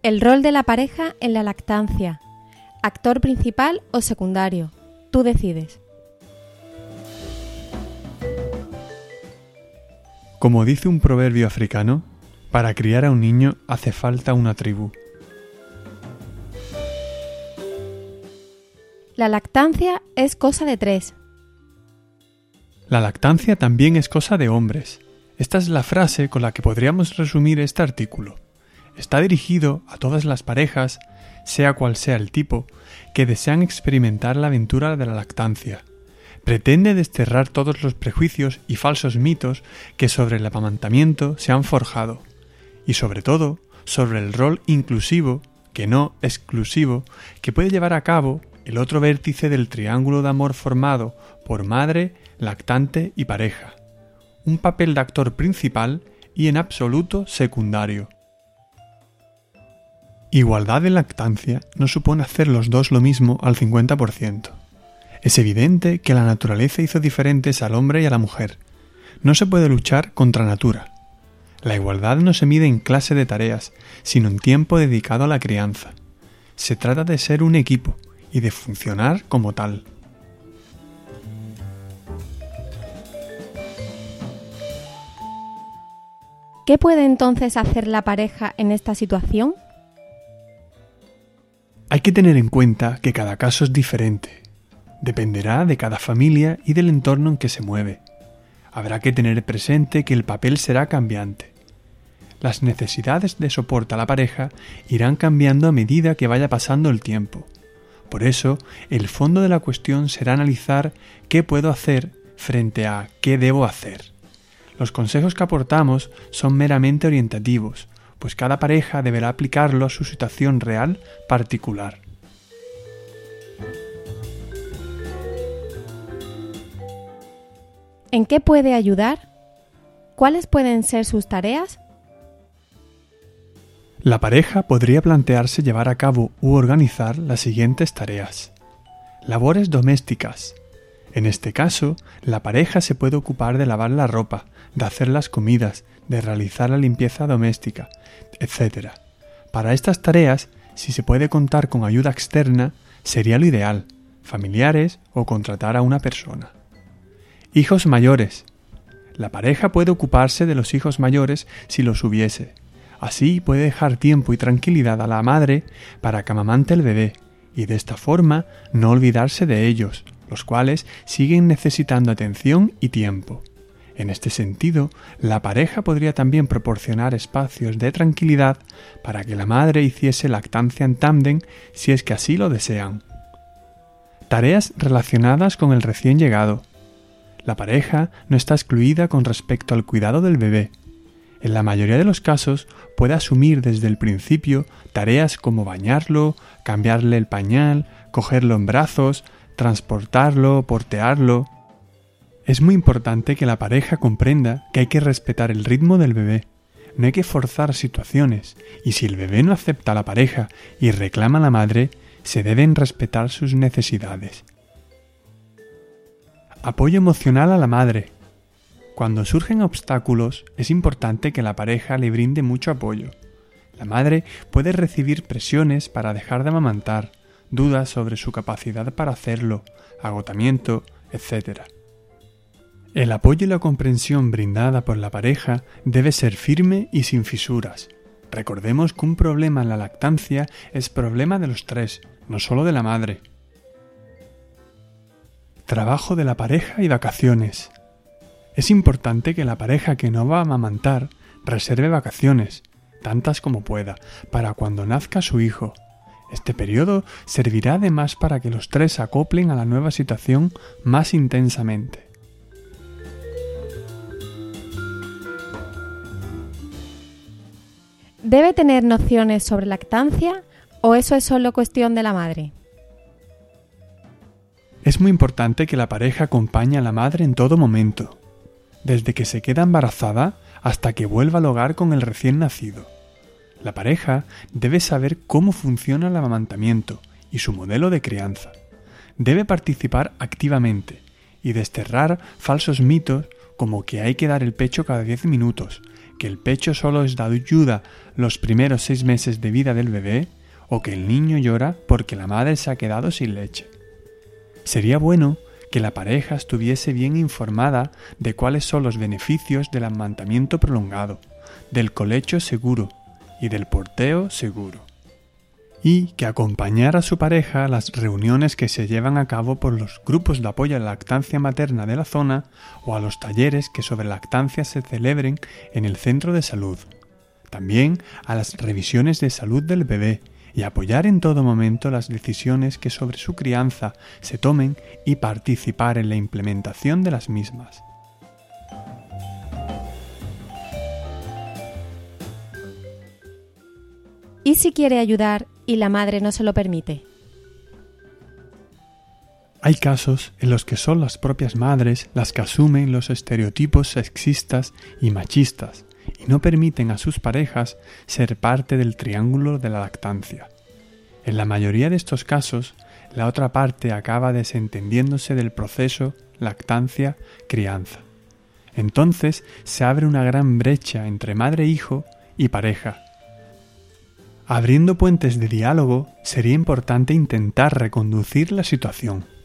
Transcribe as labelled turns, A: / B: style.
A: El rol de la pareja en la lactancia. ¿Actor principal o secundario? Tú decides.
B: Como dice un proverbio africano, para criar a un niño hace falta una tribu.
A: La lactancia es cosa de tres.
B: La lactancia también es cosa de hombres. Esta es la frase con la que podríamos resumir este artículo. Está dirigido a todas las parejas, sea cual sea el tipo, que desean experimentar la aventura de la lactancia. Pretende desterrar todos los prejuicios y falsos mitos que sobre el amamantamiento se han forjado, y sobre todo sobre el rol inclusivo, que no exclusivo, que puede llevar a cabo el otro vértice del triángulo de amor formado por madre, lactante y pareja. Un papel de actor principal y en absoluto secundario. Igualdad en lactancia no supone hacer los dos lo mismo al 50%. Es evidente que la naturaleza hizo diferentes al hombre y a la mujer. No se puede luchar contra natura. La igualdad no se mide en clase de tareas, sino en tiempo dedicado a la crianza. Se trata de ser un equipo y de funcionar como tal.
A: ¿Qué puede entonces hacer la pareja en esta situación?
B: Hay que tener en cuenta que cada caso es diferente. Dependerá de cada familia y del entorno en que se mueve. Habrá que tener presente que el papel será cambiante. Las necesidades de soporte a la pareja irán cambiando a medida que vaya pasando el tiempo. Por eso, el fondo de la cuestión será analizar qué puedo hacer frente a qué debo hacer. Los consejos que aportamos son meramente orientativos, pues cada pareja deberá aplicarlo a su situación real particular.
A: ¿En qué puede ayudar? ¿Cuáles pueden ser sus tareas?
B: La pareja podría plantearse llevar a cabo u organizar las siguientes tareas. Labores domésticas. En este caso, la pareja se puede ocupar de lavar la ropa, de hacer las comidas, de realizar la limpieza doméstica, etc. Para estas tareas, si se puede contar con ayuda externa, sería lo ideal, familiares o contratar a una persona. Hijos mayores. La pareja puede ocuparse de los hijos mayores si los hubiese. Así puede dejar tiempo y tranquilidad a la madre para que amamante el bebé y de esta forma no olvidarse de ellos, los cuales siguen necesitando atención y tiempo. En este sentido, la pareja podría también proporcionar espacios de tranquilidad para que la madre hiciese lactancia en tándem si es que así lo desean. Tareas relacionadas con el recién llegado. La pareja no está excluida con respecto al cuidado del bebé. En la mayoría de los casos puede asumir desde el principio tareas como bañarlo, cambiarle el pañal, cogerlo en brazos, transportarlo, portearlo. Es muy importante que la pareja comprenda que hay que respetar el ritmo del bebé. No hay que forzar situaciones, y si el bebé no acepta a la pareja y reclama a la madre, se deben respetar sus necesidades. Apoyo emocional a la madre. Cuando surgen obstáculos, es importante que la pareja le brinde mucho apoyo. La madre puede recibir presiones para dejar de amamantar, dudas sobre su capacidad para hacerlo, agotamiento, etc. El apoyo y la comprensión brindada por la pareja debe ser firme y sin fisuras. Recordemos que un problema en la lactancia es problema de los tres, no solo de la madre. Trabajo de la pareja y vacaciones. Es importante que la pareja que no va a amamantar reserve vacaciones, tantas como pueda, para cuando nazca su hijo. Este periodo servirá además para que los tres se acoplen a la nueva situación más intensamente.
A: ¿Debe tener nociones sobre lactancia o eso es solo cuestión de la madre?
B: Es muy importante que la pareja acompañe a la madre en todo momento, desde que se queda embarazada hasta que vuelva al hogar con el recién nacido. La pareja debe saber cómo funciona el amamantamiento y su modelo de crianza. Debe participar activamente y desterrar falsos mitos como que hay que dar el pecho cada 10 minutos, que el pecho solo es de ayuda los primeros 6 meses de vida del bebé o que el niño llora porque la madre se ha quedado sin leche. Sería bueno que la pareja estuviese bien informada de cuáles son los beneficios del amamantamiento prolongado, del colecho seguro y del porteo seguro. Y que acompañara a su pareja a las reuniones que se llevan a cabo por los grupos de apoyo a la lactancia materna de la zona o a los talleres que sobre lactancia se celebren en el centro de salud. También a las revisiones de salud del bebé y apoyar en todo momento las decisiones que sobre su crianza se tomen y participar en la implementación de las mismas.
A: ¿Y si quiere ayudar y la madre no se lo permite?
B: Hay casos en los que son las propias madres las que asumen los estereotipos sexistas y machistas y no permiten a sus parejas ser parte del triángulo de la lactancia. En la mayoría de estos casos, la otra parte acaba desentendiéndose del proceso lactancia-crianza. Entonces se abre una gran brecha entre madre-hijo y pareja. Abriendo puentes de diálogo, sería importante intentar reconducir la situación.